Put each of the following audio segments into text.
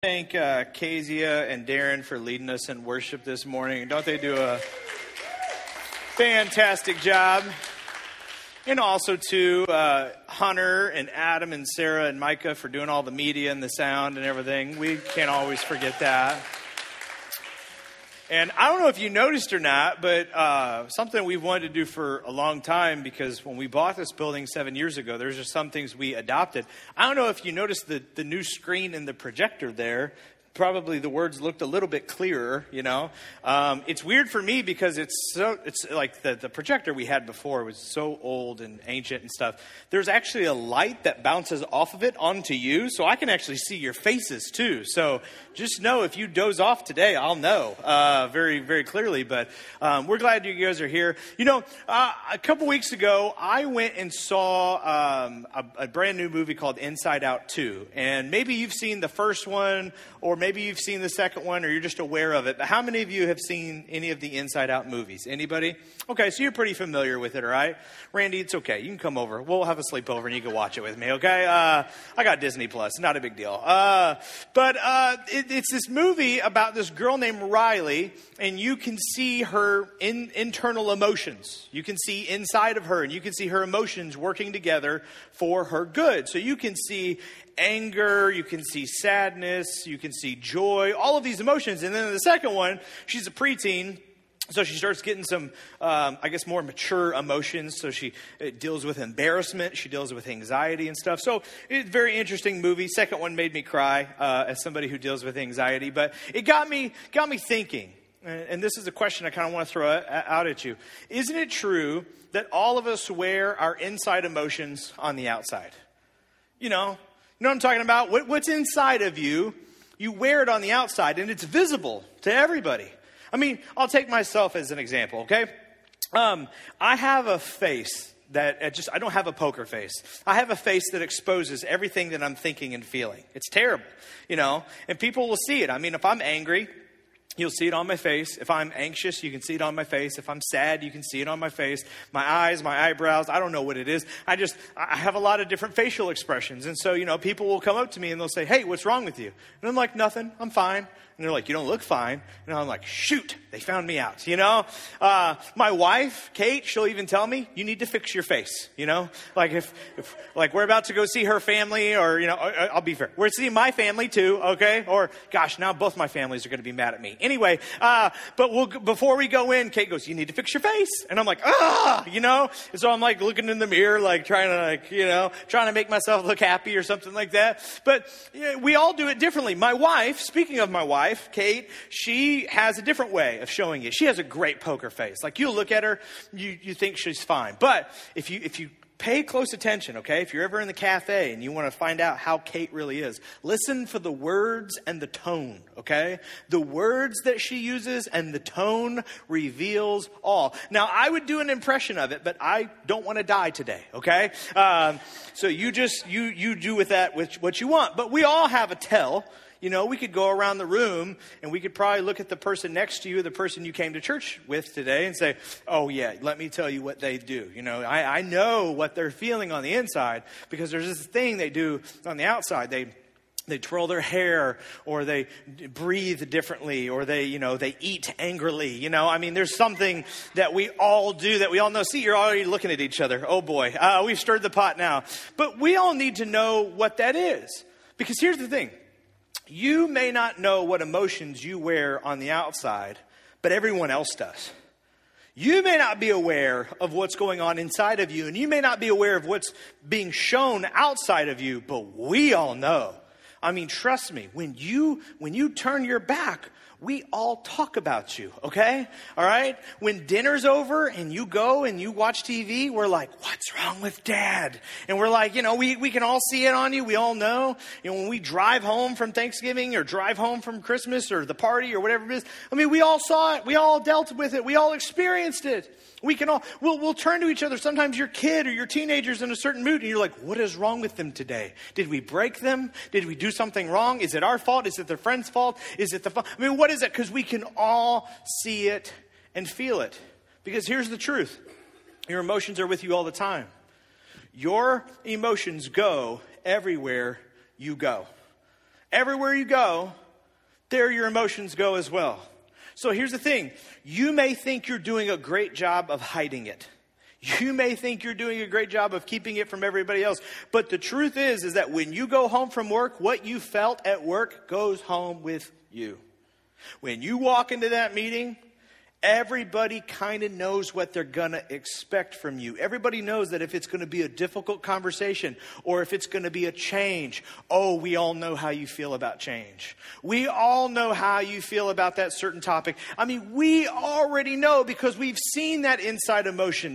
Thank Kezia and Darren for leading us in worship this morning. Don't they do a fantastic job? And also to Hunter and Adam and Sarah and Micah for doing all the media and the sound and everything. We can't always forget that. And I don't know if you noticed or not, but something we've wanted to do for a long time, because when we bought this building 7 years ago, there's just some things we adopted. I don't know if you noticed the new screen and the projector there. Probably the words looked a little bit clearer, you know. It's weird for me because it's like the projector we had before was so old and ancient and stuff. There's actually a light that bounces off of it onto you, so I can actually see your faces too. So just know if you doze off today, I'll know very, very clearly. But we're glad you guys are here. You know, a couple weeks ago, I went and saw a brand new movie called Inside Out 2. And maybe you've seen the first one, or maybe you've seen the second one, or you're just aware of it. But how many of you have seen any of the Inside Out movies? Anybody? Okay, so you're pretty familiar with it, all right? Randy, it's okay. You can come over. We'll have a sleepover and you can watch it with me, okay? I got Disney Plus. Not a big deal. But it's this movie about this girl named Riley, and you can see her internal emotions. You can see inside of her, and you can see her emotions working together for her good. So you can see anger, you can see sadness, you can see joy, all of these emotions. And then in the second one, she's a preteen, so she starts getting some, more mature emotions. So she deals with embarrassment, she deals with anxiety and stuff. So it's a very interesting movie. Second one made me cry as somebody who deals with anxiety, but it got me thinking. And this is a question I kind of want to throw out at you. Isn't it true that all of us wear our inside emotions on the outside? You know what I'm talking about? What's inside of you, you wear it on the outside, and it's visible to everybody. I mean, I'll take myself as an example, okay? I have a face that I don't have a poker face. I have a face that exposes everything that I'm thinking and feeling. It's terrible, you know? And people will see it. I mean, if I'm angry, you'll see it on my face. If I'm anxious, you can see it on my face. If I'm sad, you can see it on my face. My eyes, my eyebrows, I don't know what it is. I have a lot of different facial expressions. And so, you know, people will come up to me and they'll say, "Hey, what's wrong with you?" And I'm like, "Nothing, I'm fine." And they're like, "You don't look fine." And I'm like, "Shoot, they found me out," you know? My wife, Kate, she'll even tell me, "You need to fix your face," you know? Like if we're about to go see her family, or, you know, I'll be fair, we're seeing my family too, okay? Or, gosh, now both my families are going to be mad at me. Anyway, but before we go in, Kate goes, "You need to fix your face." And I'm like, you know? And so I'm like looking in the mirror, like trying to make myself look happy or something like that. But you know, we all do it differently. My wife, speaking of my wife, Kate, she has a different way of showing it. She has a great poker face. Like, you look at her, you think she's fine. But if you pay close attention, okay? If you're ever in the cafe and you want to find out how Kate really is, listen for the words and the tone, okay? The words that she uses and the tone reveals all. Now, I would do an impression of it, but I don't want to die today, okay? So you do with that what you want. But we all have a tell. You know, we could go around the room and we could probably look at the person next to you, the person you came to church with today, and say, "Oh yeah, let me tell you what they do." You know, I know what they're feeling on the inside, because there's this thing they do on the outside. They twirl their hair, or they breathe differently, or they eat angrily. You know, I mean, there's something that we all do that we all know. See, you're already looking at each other. Oh boy, we've stirred the pot now. But we all need to know what that is. Because here's the thing. You may not know what emotions you wear on the outside, but everyone else does. You may not be aware of what's going on inside of you, and you may not be aware of what's being shown outside of you, but we all know. I mean, trust me, when you turn your back, we all talk about you, okay? All right? When dinner's over and you go and you watch TV, we're like, "What's wrong with Dad?" And we're like, you know, we can all see it on you. We all know. You know, when we drive home from Thanksgiving, or drive home from Christmas, or the party, or whatever it is, I mean, we all saw it. We all dealt with it. We all experienced it. We'll turn to each other. Sometimes your kid or your teenager's in a certain mood, and you're like, "What is wrong with them today? Did we break them? Did we do something wrong? Is it our fault? Is it their friend's fault? Is it I mean, what is it?" Because we can all see it and feel it. Because here's the truth. Your emotions are with you all the time. Your emotions go everywhere you go. Everywhere you go, there your emotions go as well. So here's the thing. You may think you're doing a great job of hiding it. You may think you're doing a great job of keeping it from everybody else. But the truth is that when you go home from work, what you felt at work goes home with you. When you walk into that meeting, everybody kind of knows what they're going to expect from you. Everybody knows that if it's going to be a difficult conversation or if it's going to be a change, we all know how you feel about change. We all know how you feel about that certain topic. I mean, we already know because we've seen that inside emotion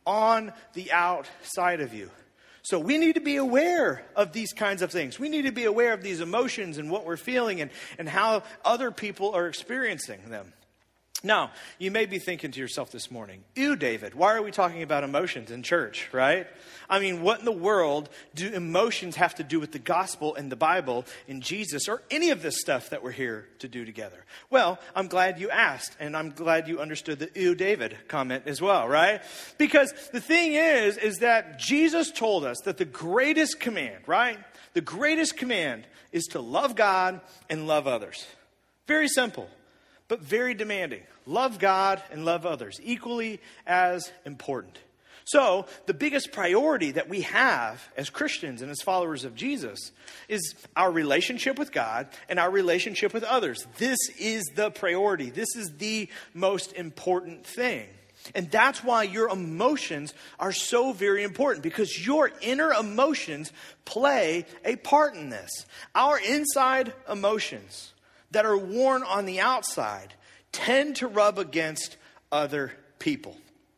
on the outside of you. So we need to be aware of these kinds of things. We need to be aware of these emotions and what we're feeling and how other people are experiencing them. Now, you may be thinking to yourself this morning, ew, David, why are we talking about emotions in church, right? I mean, what in the world do emotions have to do with the gospel and the Bible and Jesus or any of this stuff that we're here to do together? Well, I'm glad you asked, and I'm glad you understood the ew, David comment as well, right? Because the thing is that Jesus told us that the greatest command, right? The greatest command is to love God and love others. Very simple, but very demanding. Love God and love others, equally as important. So the biggest priority that we have as Christians and as followers of Jesus is our relationship with God and our relationship with others. This is the priority. This is the most important thing. And that's why your emotions are so very important, because your inner emotions play a part in this. Our inside emotions that are worn on the outside tend to rub against other people.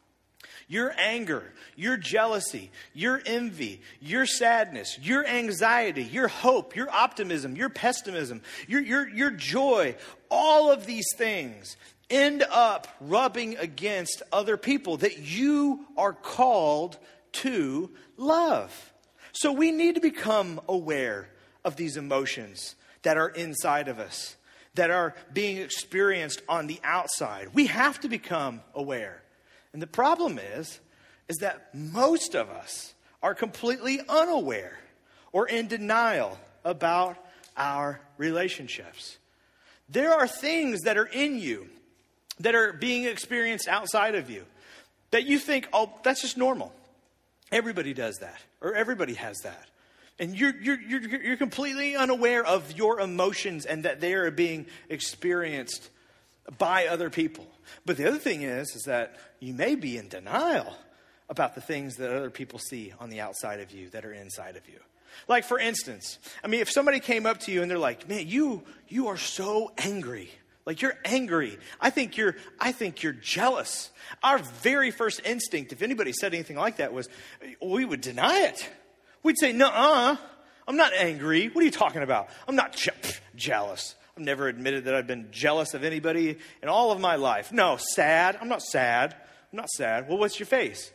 Your anger, your jealousy, your envy, your sadness, your anxiety, your hope, your optimism, your pessimism, your joy, all of these things end up rubbing against other people that you are called to love. So we need to become aware of these emotions that are inside of us, that are being experienced on the outside. We have to become aware. And the problem is that most of us are completely unaware or in denial about our relationships. There are things that are in you that are being experienced outside of you that you think, that's just normal. Everybody does that, or everybody has that. And you're completely unaware of your emotions and that they are being experienced by other people. But the other thing is that you may be in denial about the things that other people see on the outside of you that are inside of you. Like, for instance, I mean, if somebody came up to you and they're like, man, you are so angry. Like, you're angry. I think you're jealous. Our very first instinct, if anybody said anything like that, was we would deny it. We'd say, nuh-uh, I'm not angry. What are you talking about? I'm not jealous. I've never admitted that I've been jealous of anybody in all of my life. No, sad. I'm not sad. I'm not sad. Well, what's your face?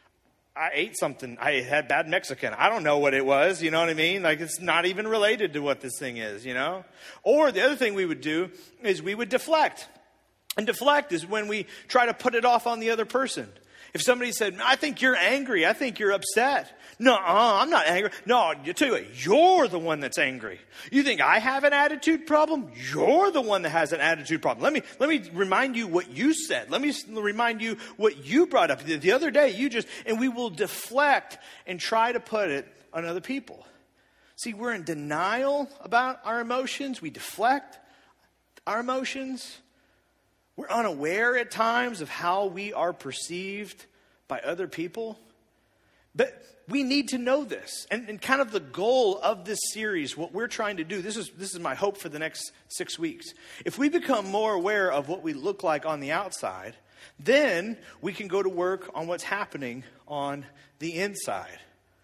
I ate something. I had bad Mexican. I don't know what it was. You know what I mean? Like, it's not even related to what this thing is, you know? Or the other thing we would do is we would deflect. And deflect is when we try to put it off on the other person. If somebody said, I think you're angry. I think you're upset. No, I'm not angry. No, I'll tell you what, you're the one that's angry. You think I have an attitude problem? You're the one that has an attitude problem. Let me remind you what you said. Let me remind you what you brought up the other day. And we will deflect and try to put it on other people. See, we're in denial about our emotions. We deflect our emotions. We're unaware at times of how we are perceived by other people. But we need to know this. And kind of the goal of this series, what we're trying to do, this is my hope for the next 6 weeks. If we become more aware of what we look like on the outside, then we can go to work on what's happening on the inside.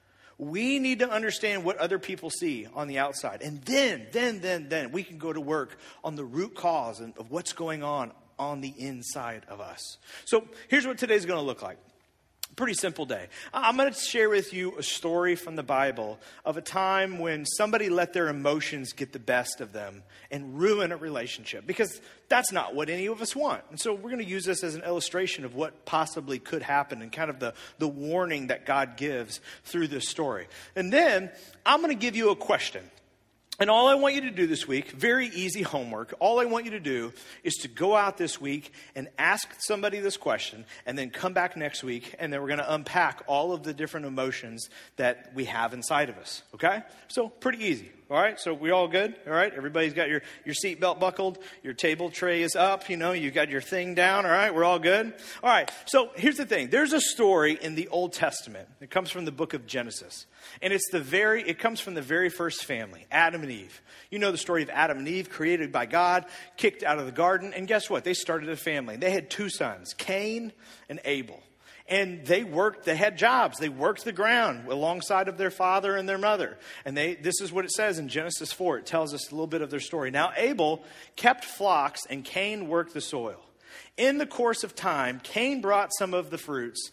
We need to understand what other people see on the outside. And then we can go to work on the root cause of what's going on the inside of us. So here's what today's going to look like. Pretty simple day. I'm going to share with you a story from the Bible of a time when somebody let their emotions get the best of them and ruin a relationship, because that's not what any of us want. And so we're going to use this as an illustration of what possibly could happen and kind of the warning that God gives through this story. And then I'm going to give you a question. And all I want you to do this week, very easy homework, all I want you to do is to go out this week and ask somebody this question, and then come back next week, and then we're going to unpack all of the different emotions that we have inside of us, okay? So pretty easy, all right? So we all good, all right? Everybody's got your seatbelt buckled, your table tray is up, you got your thing down, all right? We're all good? All right, so here's the thing. There's a story in the Old Testament. It comes from the book of Genesis. And it comes from the very first family, Adam and Eve. You know the story of Adam and Eve, created by God, kicked out of the garden. And guess what? They started a family. They had 2 sons, Cain and Abel. And they had jobs. They worked the ground alongside of their father and their mother. And this is what it says in Genesis 4. It tells us a little bit of their story. Now Abel kept flocks and Cain worked the soil. In the course of time, Cain brought some of the fruits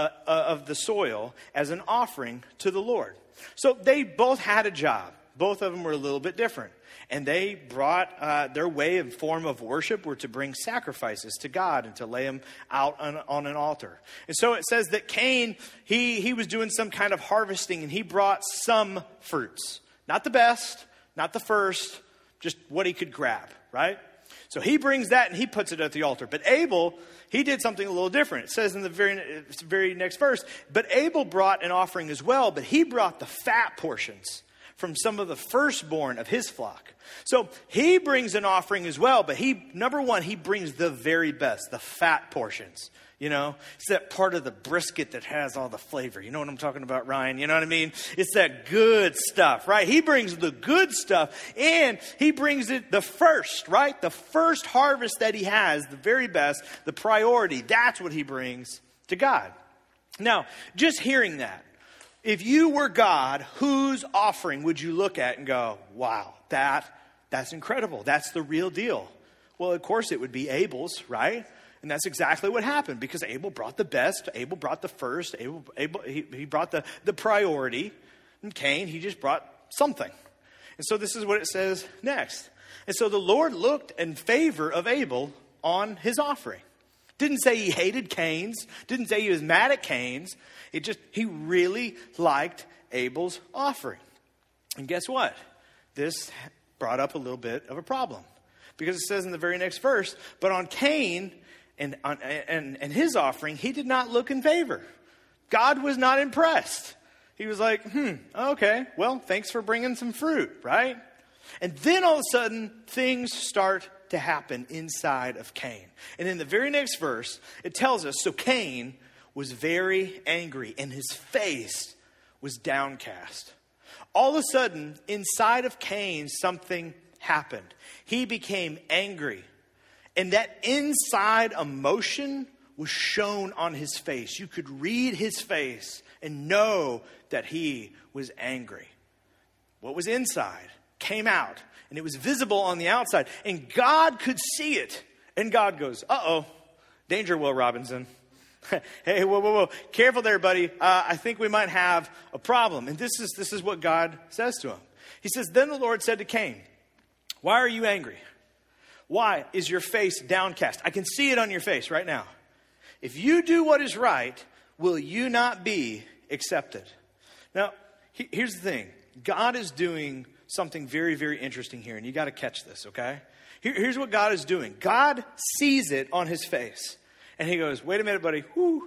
of the soil as an offering to the Lord. So they both had a job. Both of them were a little bit different. And they brought their way and form of worship were to bring sacrifices to God and to lay them out on an altar. And so it says that Cain, he was doing some kind of harvesting, and he brought some fruits. Not the best, not the first, just what he could grab, right? So he brings that and he puts it at the altar. But Abel, he did something a little different. It says in the very next verse, but Abel brought an offering as well, but he brought the fat portions from some of the firstborn of his flock. So he brings an offering as well, but number one, he brings the very best, the fat portions. It's that part of the brisket that has all the flavor. You know what I'm talking about, Ryan? You know what I mean? It's that good stuff, right? He brings the good stuff, and he brings it the first, right? The first harvest that he has, the very best, the priority. That's what he brings to God. Now, just hearing that, if you were God, whose offering would you look at and go, wow, that's incredible. That's the real deal. Well, of course, it would be Abel's, right? And that's exactly what happened, because Abel brought the best. Abel brought the first. He brought the priority. And Cain, he just brought something. And so this is what it says next. And so the Lord looked in favor of Abel on his offering. Didn't say he hated Cain's. Didn't say he was mad at Cain's. He really liked Abel's offering. And guess what? This brought up a little bit of a problem. Because it says in the very next verse, but on Cain and his offering, he did not look in favor. God was not impressed. He was like, okay, well, thanks for bringing some fruit, right? And then all of a sudden, things start to happen inside of Cain. And in the very next verse, it tells us, so Cain was very angry and his face was downcast. All of a sudden, inside of Cain, something happened. He became angry. And that inside emotion was shown on his face. You could read his face and know that he was angry. What was inside came out, and it was visible on the outside. And God could see it. And God goes, uh-oh, danger, Will Robinson. Hey, whoa. Careful there, buddy. I think we might have a problem. And this is what God says to him. He says, then the Lord said to Cain, why are you angry? Why is your face downcast? I can see it on your face right now. If you do what is right, will you not be accepted? Now, here's the thing. God is doing something very, very interesting here, and you got to catch this, okay? Here's what God is doing. God sees it on his face, and he goes, wait a minute, buddy. Whoo.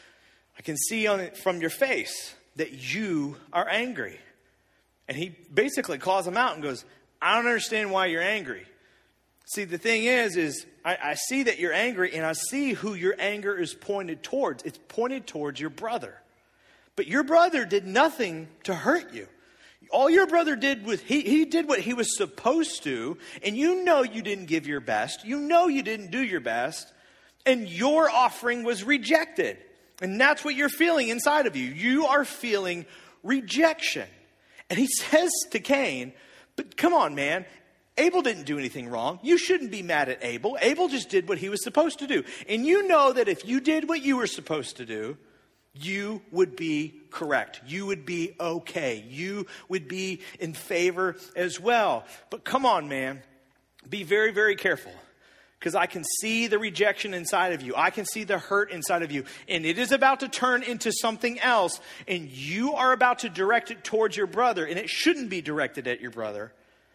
I can see from your face that you are angry. And he basically calls him out and goes, I don't understand why you're angry. See, the thing is I see that you're angry, and I see who your anger is pointed towards. It's pointed towards your brother. But your brother did nothing to hurt you. All your brother did was he did what he was supposed to, and you know you didn't give your best. You know you didn't do your best, and your offering was rejected. And that's what you're feeling inside of you. You are feeling rejection. And he says to Cain, but come on, man. Abel didn't do anything wrong. You shouldn't be mad at Abel. Abel just did what he was supposed to do. And you know that if you did what you were supposed to do, you would be correct. You would be okay. You would be in favor as well. But come on, man. Be very, very careful. Because I can see the rejection inside of you. I can see the hurt inside of you. And it is about to turn into something else. And you are about to direct it towards your brother. And it shouldn't be directed at your brother.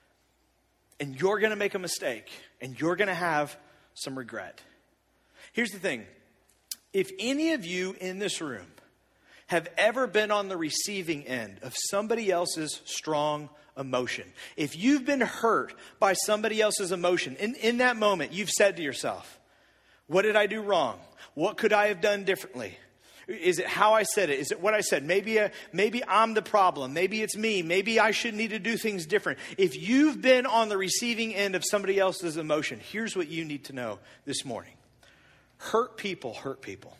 And you're going to make a mistake. And you're going to have some regret. Here's the thing. If any of you in this room have ever been on the receiving end of somebody else's strong emotion, if you've been hurt by somebody else's emotion, in that moment, you've said to yourself, what did I do wrong? What could I have done differently? Is it how I said it? Is it what I said? Maybe I'm the problem. Maybe it's me. Maybe I should need to do things different. If you've been on the receiving end of somebody else's emotion, here's what you need to know this morning. Hurt people hurt people.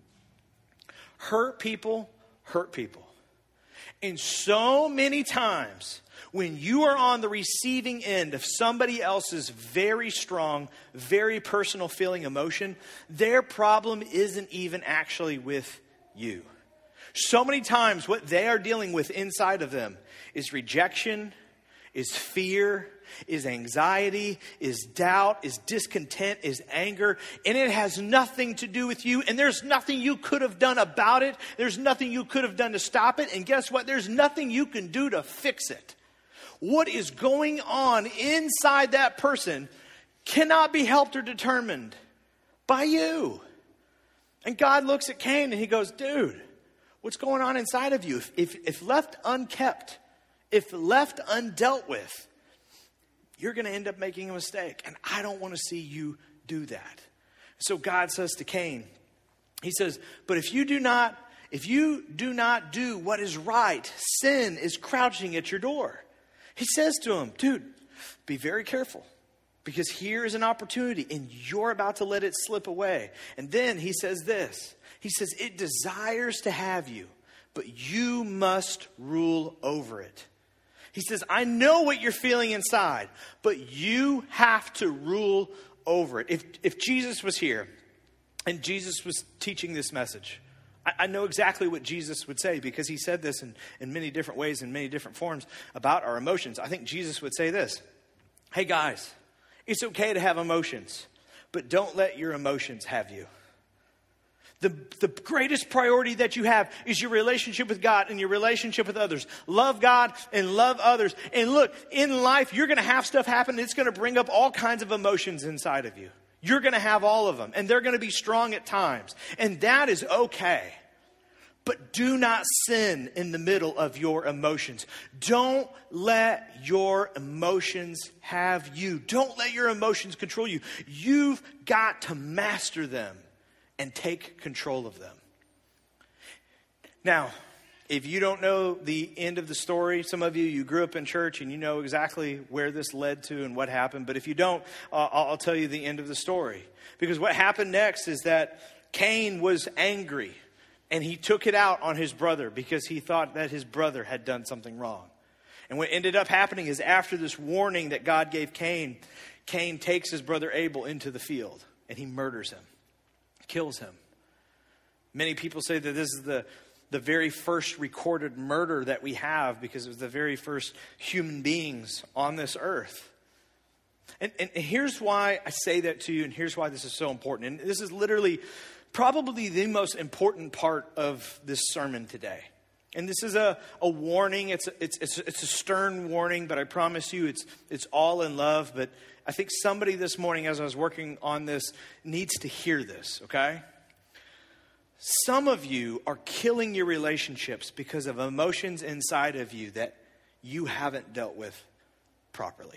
Hurt people hurt people. And so many times when you are on the receiving end of somebody else's very strong, very personal feeling emotion, their problem isn't even actually with you. So many times what they are dealing with inside of them is rejection, is fear, is anxiety, is doubt, is discontent, is anger, and it has nothing to do with you, and there's nothing you could have done about it. There's nothing you could have done to stop it, and guess what? There's nothing you can do to fix it. What is going on inside that person cannot be helped or determined by you. And God looks at Cain and he goes, dude, what's going on inside of you? If left unkept, if left undealt with, you're going to end up making a mistake. And I don't want to see you do that. So God says to Cain, he says, but if you do not do what is right, sin is crouching at your door. He says to him, dude, be very careful, because here is an opportunity and you're about to let it slip away. And then he says this, he says, it desires to have you, but you must rule over it. He says, I know what you're feeling inside, but you have to rule over it. If Jesus was here and Jesus was teaching this message, I know exactly what Jesus would say, because he said this in many different ways, in many different forms about our emotions. I think Jesus would say this. Hey guys, it's okay to have emotions, but don't let your emotions have you. The greatest priority that you have is your relationship with God and your relationship with others. Love God and love others. And look, in life, you're going to have stuff happen. It's going to bring up all kinds of emotions inside of you. You're going to have all of them, and they're going to be strong at times. And that is okay. But do not sin in the middle of your emotions. Don't let your emotions have you. Don't let your emotions control you. You've got to master them and take control of them. Now, if you don't know the end of the story, some of you grew up in church and you know exactly where this led to and what happened. But if you don't, I'll tell you the end of the story. Because what happened next is that Cain was angry and he took it out on his brother because he thought that his brother had done something wrong. And what ended up happening is, after this warning that God gave Cain, Cain takes his brother Abel into the field and he murders him, kills him. Many people say that this is the very first recorded murder that we have, because it was the very first human beings on this earth. And here's why I say that to you, and here's why this is so important. And this is literally probably the most important part of this sermon today. And this is a warning. It's a stern warning, but I promise you it's all in love. But I think somebody this morning, as I was working on this, needs to hear this, okay? Some of you are killing your relationships because of emotions inside of you that you haven't dealt with properly.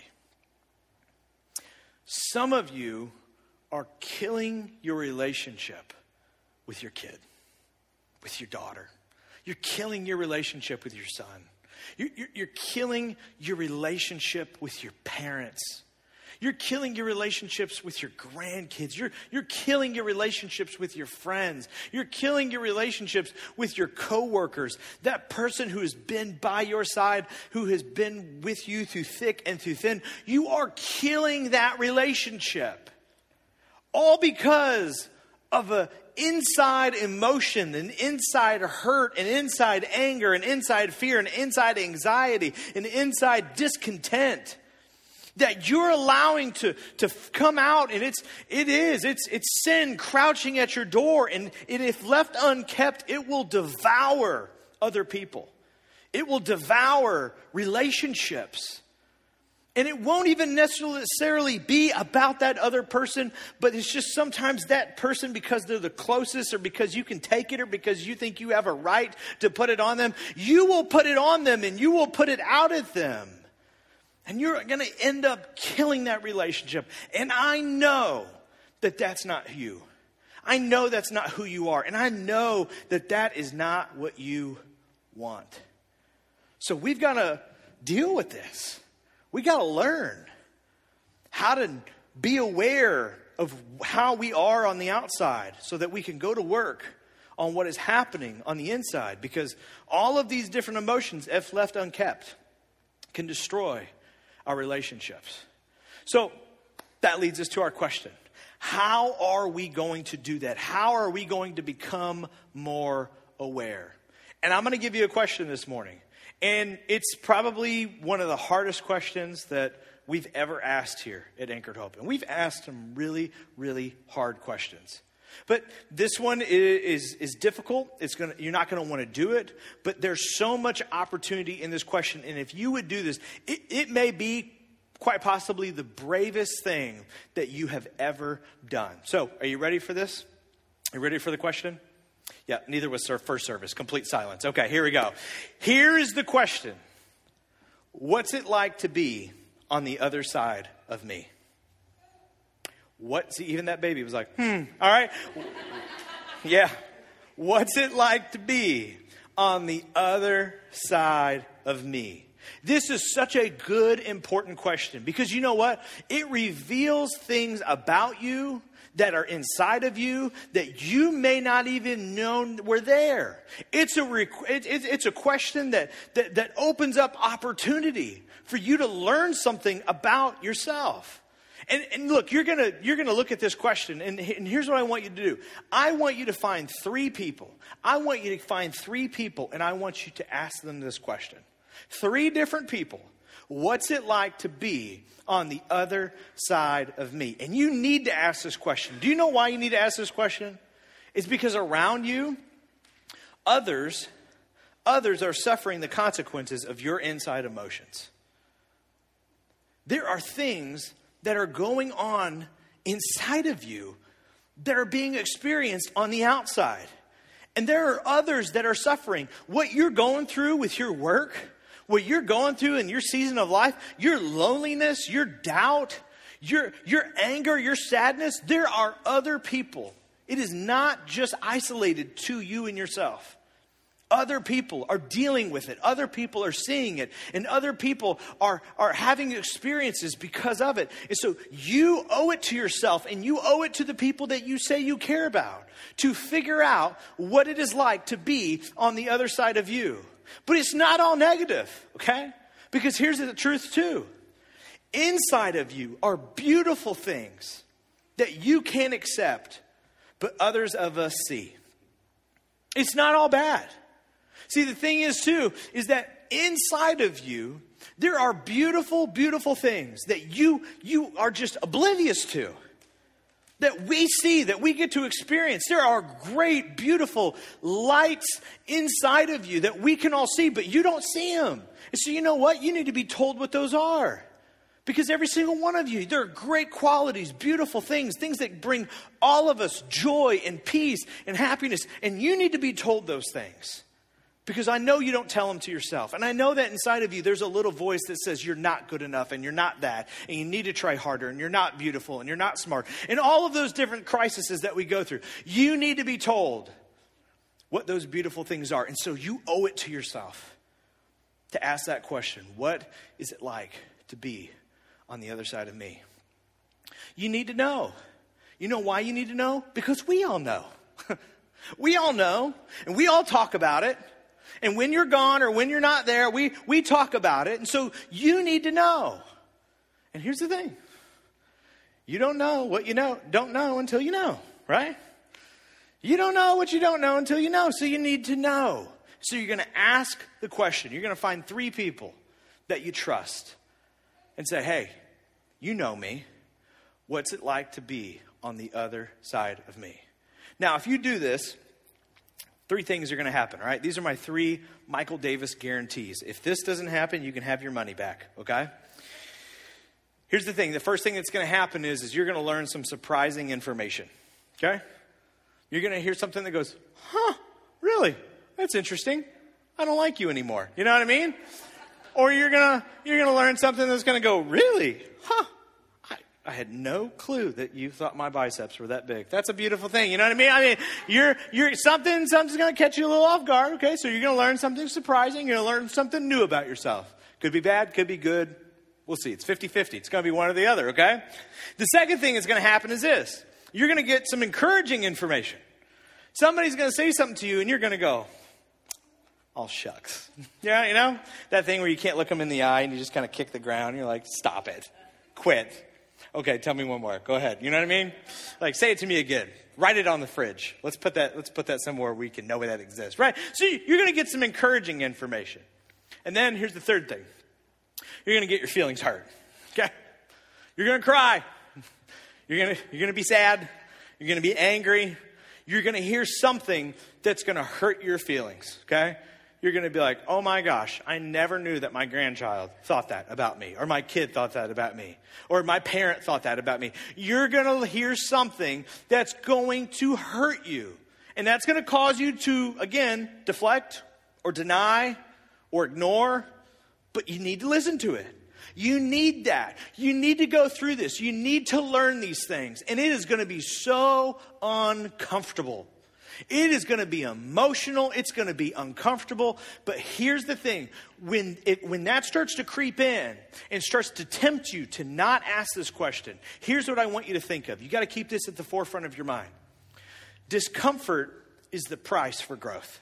Some of you are killing your relationship with your kid, with your daughter. You're killing your relationship with your son. You're killing your relationship with your parents. You're killing your relationships with your grandkids. You're killing your relationships with your friends. You're killing your relationships with your coworkers. That person who has been by your side, who has been with you through thick and through thin. You are killing that relationship. All because of an inside emotion, an inside hurt, an inside anger, an inside fear, an inside anxiety, an inside discontent that you're allowing to come out. And it's sin crouching at your door. And if left unkept, it will devour other people. It will devour relationships. And it won't even necessarily be about that other person, but it's just sometimes that person, because they're the closest, or because you can take it, or because you think you have a right to put it on them, you will put it on them and you will put it out at them. And you're going to end up killing that relationship. And I know that that's not you. I know that's not who you are. And I know that that is not what you want. So we've got to deal with this. We got to learn how to be aware of how we are on the outside so that we can go to work on what is happening on the inside. Because all of these different emotions, if left unkept, can destroy our relationships. So that leads us to our question. How are we going to do that? How are we going to become more aware? And I'm going to give you a question this morning. And it's probably one of the hardest questions that we've ever asked here at Anchored Hope. And we've asked some really, really hard questions. But this one is difficult. You're not going to want to do it. But there's so much opportunity in this question. And if you would do this, it may be quite possibly the bravest thing that you have ever done. So are you ready for this? Are you ready for the question? Yeah, neither was our first service. Complete silence. Okay, here we go. Here is the question. What's it like to be on the other side of me? See, even that baby was like, all right. Yeah. What's it like to be on the other side of me? This is such a good, important question because you know what? It reveals things about you that are inside of you that you may not even know were there. It's a question that opens up opportunity for you to learn something about yourself. And look, you're gonna look at this question, and here's what I want you to do. I want you to find three people. I want you to find three people, and I want you to ask them this question. Three different people. What's it like to be on the other side of me? And you need to ask this question. Do you know why you need to ask this question? It's because around you, others are suffering the consequences of your inside emotions. There are things that are going on inside of you that are being experienced on the outside. And there are others that are suffering. What you're going through with your work, what you're going through in your season of life, your loneliness, your doubt, your anger, your sadness, there are other people. It is not just isolated to you and yourself. Other people are dealing with it. Other people are seeing it. And other people are having experiences because of it. And so you owe it to yourself and you owe it to the people that you say you care about to figure out what it is like to be on the other side of you. But it's not all negative, okay? Because here's the truth too. Inside of you are beautiful things that you can't accept, but others of us see. It's not all bad. See, the thing is too, is that inside of you, there are beautiful, beautiful things that you are just oblivious to. That we see, that we get to experience. There are great, beautiful lights inside of you that we can all see, but you don't see them. And so you know what? You need to be told what those are. Because every single one of you, there are great qualities, beautiful things that bring all of us joy and peace and happiness. And you need to be told those things. Because I know you don't tell them to yourself. And I know that inside of you, there's a little voice that says you're not good enough and you're not that. And you need to try harder and you're not beautiful and you're not smart. And all of those different crises that we go through. You need to be told what those beautiful things are. And so you owe it to yourself to ask that question. What is it like to be on the other side of me? You need to know. You know why you need to know? Because we all know. We all know. And we all talk about it. And when you're gone or when you're not there, we talk about it. And so you need to know. And here's the thing. You don't know what you don't know until you know, right? You don't know what you don't know until you know. So you need to know. So you're going to ask the question. You're going to find three people that you trust and say, hey, you know me. What's it like to be on the other side of me? Now, if you do this, three things are going to happen, all right? These are my three Michael Davis guarantees. If this doesn't happen, you can have your money back, okay? Here's the thing. The first thing that's going to happen is you're going to learn some surprising information. Okay? You're going to hear something that goes, really? That's interesting. I don't like you anymore. You know what I mean? Or you're going to learn something that's going to go, really? I had no clue that you thought my biceps were that big. That's a beautiful thing. You know what I mean? I mean, you're something's going to catch you a little off guard. Okay, so you're going to learn something surprising. You're going to learn something new about yourself. Could be bad, could be good. We'll see. It's 50-50. It's going to be one or the other. Okay. The second thing that's going to happen is this: you're going to get some encouraging information. Somebody's going to say something to you, and you're going to go, "Oh shucks." Yeah, you know that thing where you can't look them in the eye, and you just kind of kick the ground. And you're like, "Stop it, quit." Okay, tell me one more. Go ahead. You know what I mean? Like, say it to me again. Write it on the fridge. Let's put that somewhere we can know that exists. Right? So you're going to get some encouraging information. And then here's the third thing. You're going to get your feelings hurt. Okay? You're going to cry. You're going to be sad. You're going to be angry. You're going to hear something that's going to hurt your feelings. Okay? You're going to be like, oh my gosh, I never knew that my grandchild thought that about me, or my kid thought that about me, or my parent thought that about me. You're going to hear something that's going to hurt you. And that's going to cause you to, again, deflect or deny or ignore, but you need to listen to it. You need that. You need to go through this. You need to learn these things. And it is going to be so uncomfortable. It is going to be emotional. It's going to be uncomfortable. But here's the thing. When that starts to creep in and starts to tempt you to not ask this question, here's what I want you to think of. You got to keep this at the forefront of your mind. Discomfort is the price for growth.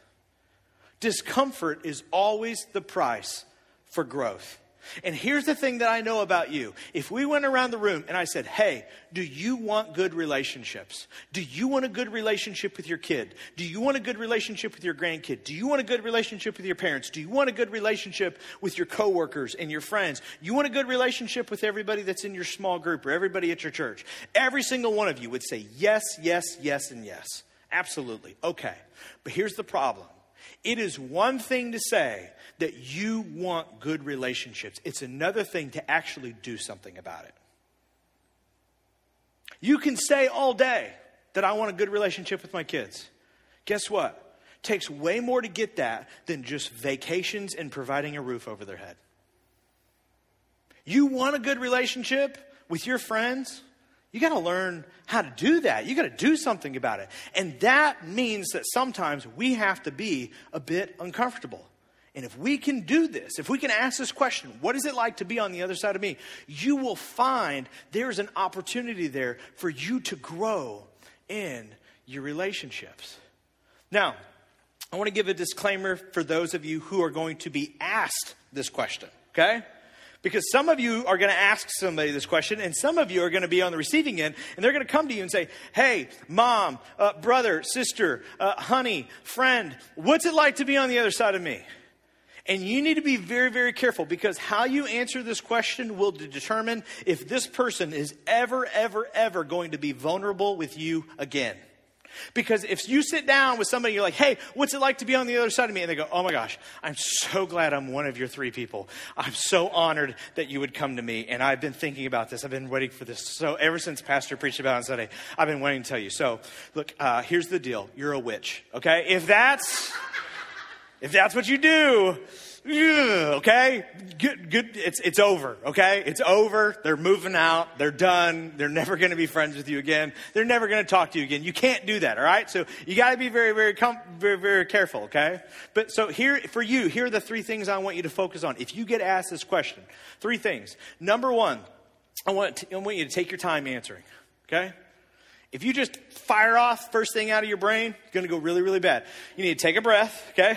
Discomfort is always the price for growth. And here's the thing that I know about you. If we went around the room and I said, hey, do you want good relationships? Do you want a good relationship with your kid? Do you want a good relationship with your grandkid? Do you want a good relationship with your parents? Do you want a good relationship with your coworkers and your friends? You want a good relationship with everybody that's in your small group or everybody at your church? Every single one of you would say yes, yes, yes, and yes. Absolutely. Okay. But here's the problem. It is one thing to say that you want good relationships. It's another thing to actually do something about it. You can say all day that I want a good relationship with my kids. Guess what? It takes way more to get that than just vacations and providing a roof over their head. You want a good relationship with your friends? You got to learn how to do that. You got to do something about it. And that means that sometimes we have to be a bit uncomfortable. And if we can do this, if we can ask this question, what is it like to be on the other side of me? You will find there's an opportunity there for you to grow in your relationships. Now, I want to give a disclaimer for those of you who are going to be asked this question, okay? Because some of you are going to ask somebody this question, and some of you are going to be on the receiving end, and they're going to come to you and say, hey, mom, brother, sister, honey, friend, what's it like to be on the other side of me? And you need to be very, very careful, because how you answer this question will determine if this person is ever, ever, ever going to be vulnerable with you again. Because if you sit down with somebody, you're like, hey, what's it like to be on the other side of me? And they go, oh my gosh, I'm so glad I'm one of your three people. I'm so honored that you would come to me. And I've been thinking about this. I've been waiting for this. So ever since Pastor preached about it on Sunday, I've been waiting to tell you. So look, here's the deal. You're a witch. Okay. If that's what you do, okay, good. It's over. Okay. It's over. They're moving out. They're done. They're never going to be friends with you again. They're never going to talk to you again. You can't do that. All right. So you got to be very, very, very, very careful. Okay. But so here are the three things I want you to focus on. If you get asked this question, three things. Number one, I want you to take your time answering. Okay. If you just fire off first thing out of your brain, it's going to go really, really bad. You need to take a breath. Okay.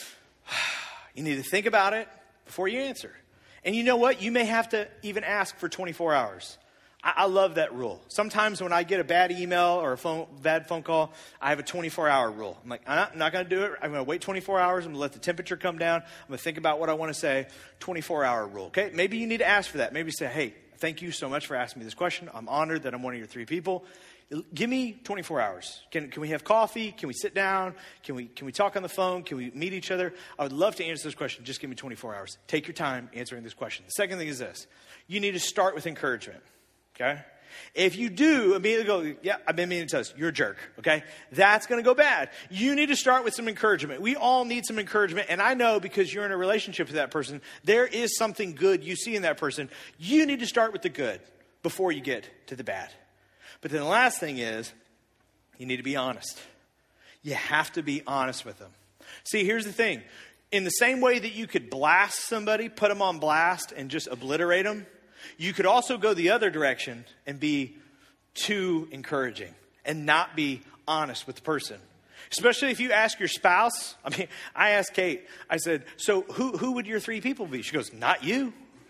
You need to think about it before you answer. And you know what? You may have to even ask for 24 hours. I love that rule. Sometimes when I get a bad email or a bad phone call, I have a 24-hour rule. I'm like, I'm not going to do it. I'm going to wait 24 hours. I'm going to let the temperature come down. I'm going to think about what I want to say. 24-hour rule. Okay? Maybe you need to ask for that. Maybe say, hey, thank you so much for asking me this question. I'm honored that I'm one of your 3 people. Give me 24 hours. Can we have coffee? Can we sit down? Can we talk on the phone? Can we meet each other? I would love to answer this question. Just give me 24 hours. Take your time answering this question. The second thing is this. You need to start with encouragement, okay? If you do immediately go, yeah, I've been meaning to tell us, you're a jerk, okay? That's going to go bad. You need to start with some encouragement. We all need some encouragement. And I know because you're in a relationship with that person, there is something good you see in that person. You need to start with the good before you get to the bad. But then the last thing is, you need to be honest. You have to be honest with them. See, here's the thing. In the same way that you could blast somebody, put them on blast, and just obliterate them, you could also go the other direction and be too encouraging and not be honest with the person. Especially if you ask your spouse. I asked Kate, I said, so who would your 3 people be? She goes, not you.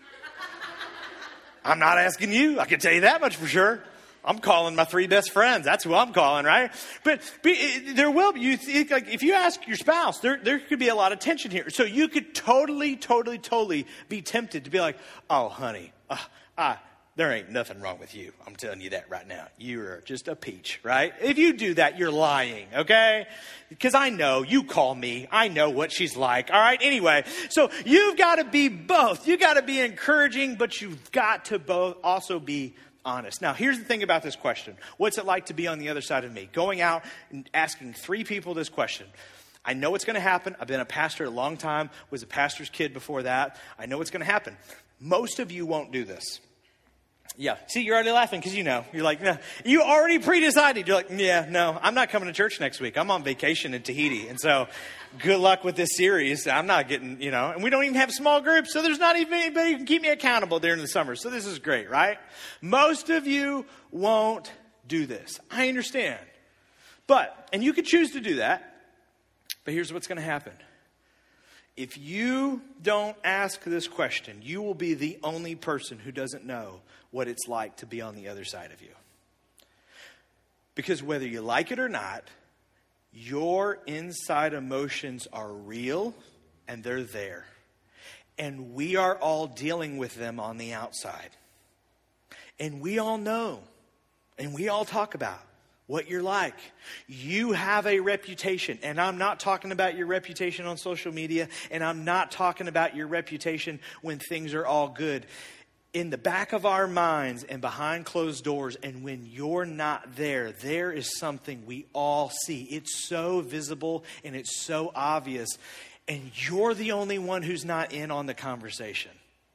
I'm not asking you. I can tell you that much for sure. I'm calling my 3 best friends. That's who I'm calling, right? But there will be, you think, like, if you ask your spouse, there could be a lot of tension here. So you could totally be tempted to be like, oh, honey, there ain't nothing wrong with you. I'm telling you that right now. You're just a peach, right? If you do that, you're lying, okay? Because I know, you call me. I know what she's like, all right? Anyway, so you've got to be both. You've got to be encouraging, but you've got to both also be honest. Now, here's the thing about this question. What's it like to be on the other side of me? Going out and asking 3 people this question. I know what's going to happen. I've been a pastor a long time, was a pastor's kid before that. I know what's going to happen. Most of you won't do this. Yeah. See, you're already laughing because you know. You're like, no. You already pre-decided. You're like, yeah, no, I'm not coming to church next week. I'm on vacation in Tahiti. And so good luck with this series. I'm not getting, and we don't even have small groups. So there's not even anybody who can keep me accountable during the summer. So this is great, right? Most of you won't do this. I understand. And you could choose to do that. But here's what's going to happen. If you don't ask this question, you will be the only person who doesn't know what it's like to be on the other side of you. Because whether you like it or not, your inside emotions are real and they're there. And we are all dealing with them on the outside. And we all know, and we all talk about what you're like. You have a reputation, and I'm not talking about your reputation on social media, and I'm not talking about your reputation when things are all good. In the back of our minds and behind closed doors, and when you're not there, there is something we all see. It's so visible and it's so obvious, and you're the only one who's not in on the conversation.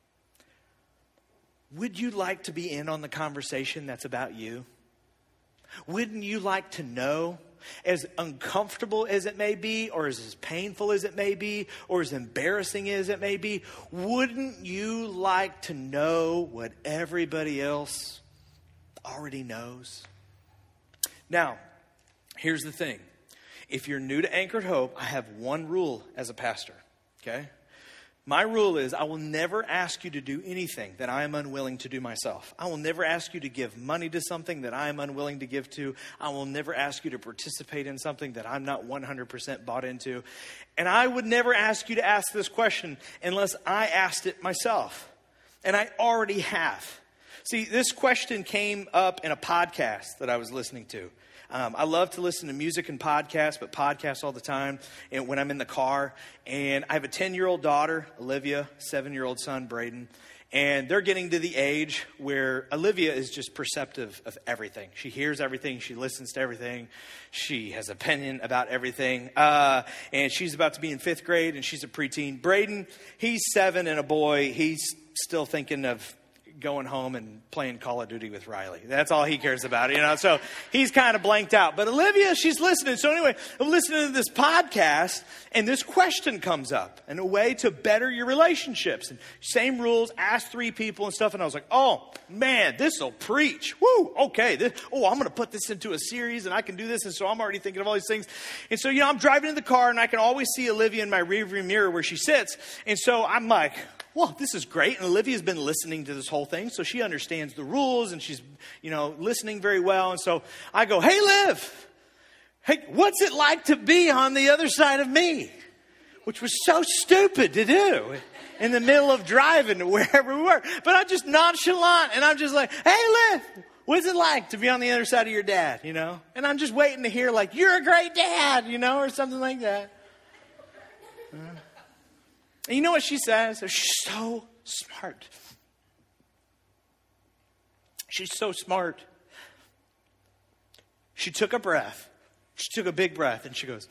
Would you like to be in on the conversation that's about you? Wouldn't you like to know, as uncomfortable as it may be, or as painful as it may be, or as embarrassing as it may be, wouldn't you like to know what everybody else already knows? Now, here's the thing. If you're new to Anchored Hope, I have one rule as a pastor, okay? My rule is I will never ask you to do anything that I am unwilling to do myself. I will never ask you to give money to something that I am unwilling to give to. I will never ask you to participate in something that I'm not 100% bought into. And I would never ask you to ask this question unless I asked it myself. And I already have. See, this question came up in a podcast that I was listening to. I love to listen to music and podcasts, but podcasts all the time and when I'm in the car. And I have a 10-year-old daughter, Olivia, 7-year-old son, Braden. And they're getting to the age where Olivia is just perceptive of everything. She hears everything. She listens to everything. She has opinion about everything. And she's about to be in 5th grade, and she's a preteen. Braden, he's 7 and a boy. He's still thinking of going home and playing Call of Duty with Riley. That's all he cares about, So he's kind of blanked out. But Olivia, she's listening. So anyway, I'm listening to this podcast, and this question comes up, and a way to better your relationships. And same rules, ask 3 people and stuff. And I was like, oh, man, this'll preach. Woo, okay. I'm going to put this into a series, and I can do this. And so I'm already thinking of all these things. And so, I'm driving in the car, and I can always see Olivia in my rearview mirror where she sits. And so I'm like, well, this is great. And Olivia's been listening to this whole thing, so she understands the rules, and she's, listening very well. And so I go, hey, Liv, hey, what's it like to be on the other side of me? which was so stupid to do in the middle of driving to wherever we were. But I'm just nonchalant, and I'm just like, hey, Liv, what's it like to be on the other side of your dad, you know? And I'm just waiting to hear, like, you're a great dad, you know, or something like that. And you know what she says? She's so smart. She's so smart. She took a breath. She took a big breath, and she goes,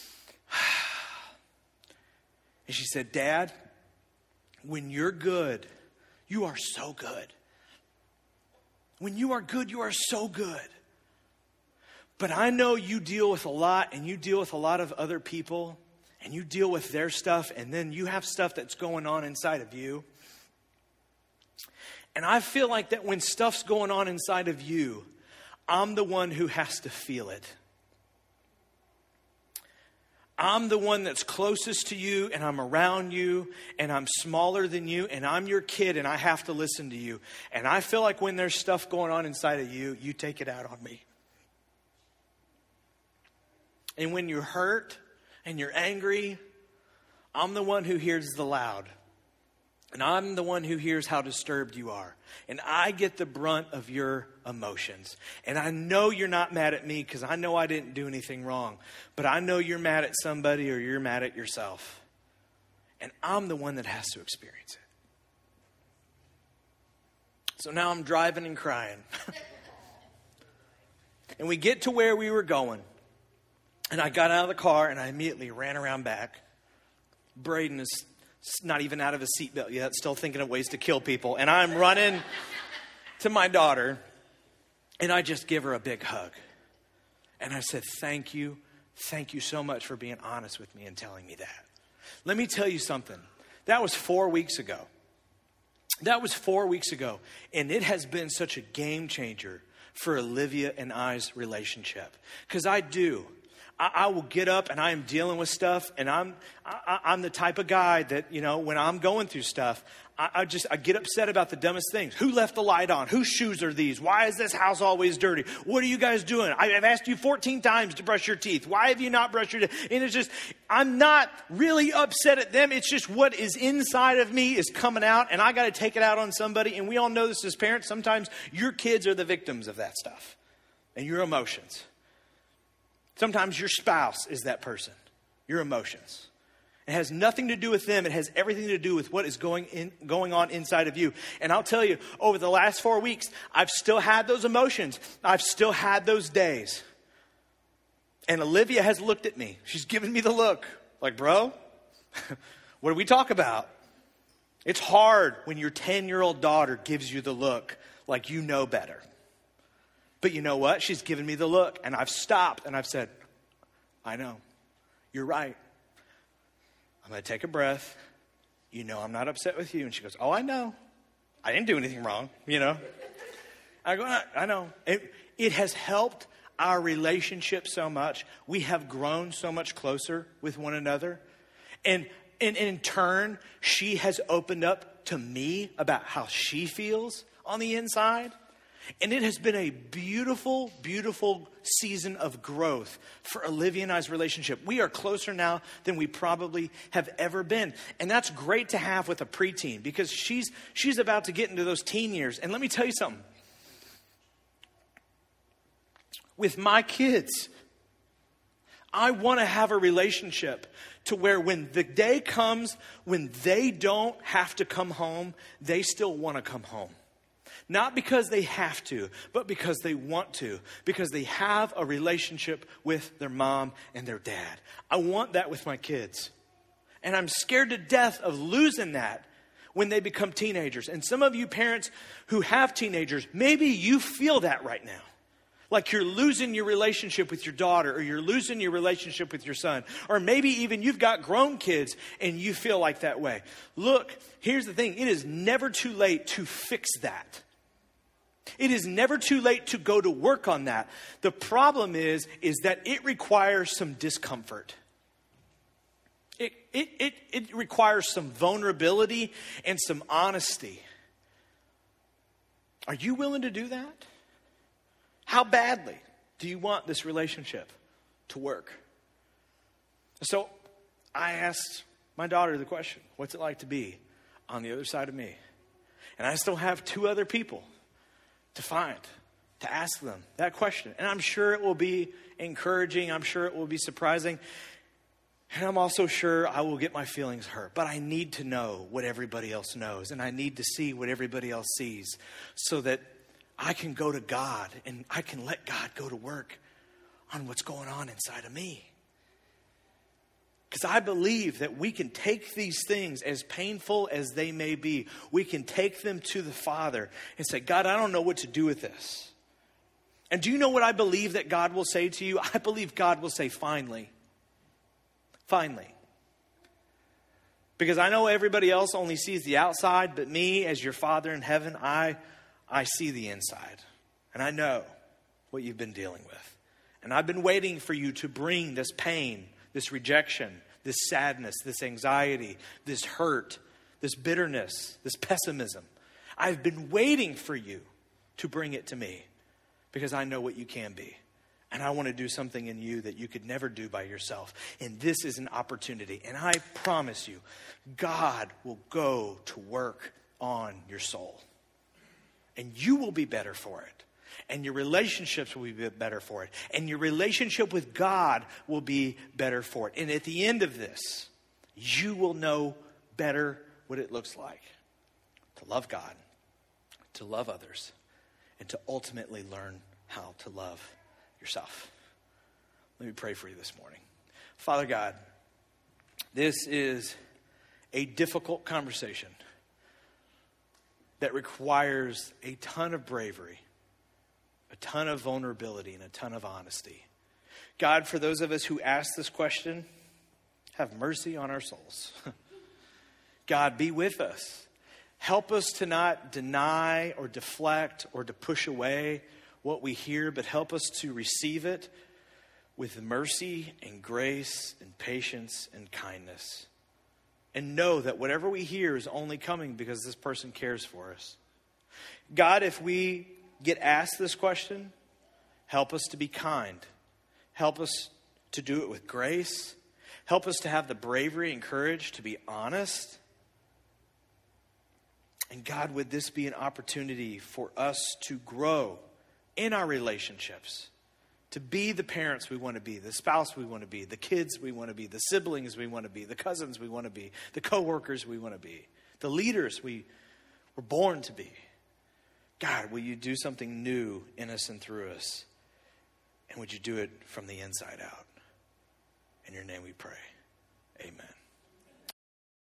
and she said, Dad, when you're good, you are so good. When you are good, you are so good. But I know you deal with a lot, and you deal with a lot of other people, and you deal with their stuff, and then you have stuff that's going on inside of you. And I feel like that when stuff's going on inside of you, I'm the one who has to feel it. I'm the one that's closest to you, and I'm around you, and I'm smaller than you, and I'm your kid, and I have to listen to you. And I feel like when there's stuff going on inside of you, you take it out on me. And when you're hurt and you're angry, I'm the one who hears the loud. And I'm the one who hears how disturbed you are. And I get the brunt of your emotions. And I know you're not mad at me because I know I didn't do anything wrong. But I know you're mad at somebody or you're mad at yourself. And I'm the one that has to experience it. So now I'm driving and crying. And we get to where we were going. And I got out of the car and I immediately ran around back. Braden is not even out of his seatbelt yet, still thinking of ways to kill people. And I'm running to my daughter, and I just give her a big hug. And I said, thank you so much for being honest with me and telling me that. Let me tell you something. That was 4 weeks ago. And it has been such a game changer for Olivia and I's relationship. Because I will get up and I am dealing with stuff, and I'm the type of guy that, you know, when I'm going through stuff, I get upset about the dumbest things. Who left the light on? Whose shoes are these? Why is this house always dirty? What are you guys doing? I've asked you 14 times to brush your teeth. Why have you not brushed your teeth? And it's just, I'm not really upset at them. It's just what is inside of me is coming out, and I got to take it out on somebody. And we all know this as parents. Sometimes your kids are the victims of that stuff and your emotions. Sometimes your spouse is that person, your emotions. It has nothing to do with them. It has everything to do with what is going on inside of you. And I'll tell you, over the last 4 weeks, I've still had those emotions. I've still had those days. And Olivia has looked at me. She's given me the look. Like, bro, what do we talk about? It's hard when your 10-year-old daughter gives you the look like you know better. But you know what? She's given me the look, and I've stopped, and I've said, I know. You're right. I'm going to take a breath. You know I'm not upset with you. And she goes, oh, I know. I didn't do anything wrong, you know. I go, I know. It has helped our relationship so much. We have grown so much closer with one another. And in turn, she has opened up to me about how she feels on the inside. And it has been a beautiful, beautiful season of growth for Olivia and I's relationship. We are closer now than we probably have ever been. And that's great to have with a preteen because she's about to get into those teen years. And let me tell you something. With my kids, I want to have a relationship to where when the day comes when they don't have to come home, they still want to come home. Not because they have to, but because they want to. Because they have a relationship with their mom and their dad. I want that with my kids. And I'm scared to death of losing that when they become teenagers. And some of you parents who have teenagers, maybe you feel that right now. Like you're losing your relationship with your daughter, or you're losing your relationship with your son. Or maybe even you've got grown kids and you feel like that way. Look, here's the thing. It is never too late to fix that. It is never too late to go to work on that. The problem is that it requires some discomfort. It requires some vulnerability and some honesty. Are you willing to do that? How badly do you want this relationship to work? So I asked my daughter the question, what's it like to be on the other side of me? And I still have 2 other people to ask them that question. And I'm sure it will be encouraging. I'm sure it will be surprising. And I'm also sure I will get my feelings hurt. But I need to know what everybody else knows. And I need to see what everybody else sees so that I can go to God and I can let God go to work on what's going on inside of me. Because I believe that we can take these things, as painful as they may be, we can take them to the Father and say, God, I don't know what to do with this. And do you know what I believe that God will say to you? I believe God will say, finally. Finally. Because I know everybody else only sees the outside, but me, as your Father in heaven, I see the inside. And I know what you've been dealing with. And I've been waiting for you to bring this pain, this rejection, this sadness, this anxiety, this hurt, this bitterness, this pessimism. I've been waiting for you to bring it to me because I know what you can be. And I want to do something in you that you could never do by yourself. And this is an opportunity. And I promise you, God will go to work on your soul. And you will be better for it. And your relationships will be better for it. And your relationship with God will be better for it. And at the end of this, you will know better what it looks like to love God, to love others, and to ultimately learn how to love yourself. Let me pray for you this morning. Father God, this is a difficult conversation that requires a ton of bravery, a ton of vulnerability, and a ton of honesty. God, for those of us who ask this question, have mercy on our souls. God, be with us. Help us to not deny or deflect or to push away what we hear, but help us to receive it with mercy and grace and patience and kindness. And know that whatever we hear is only coming because this person cares for us. God, if we get asked this question, help us to be kind. Help us to do it with grace. Help us to have the bravery and courage to be honest. And God, would this be an opportunity for us to grow in our relationships, to be the parents we want to be, the spouse we want to be, the kids we want to be, the siblings we want to be, the cousins we want to be, the coworkers we want to be, the leaders we were born to be. God, will you do something new in us and through us? And would you do it from the inside out? In your name we pray. Amen.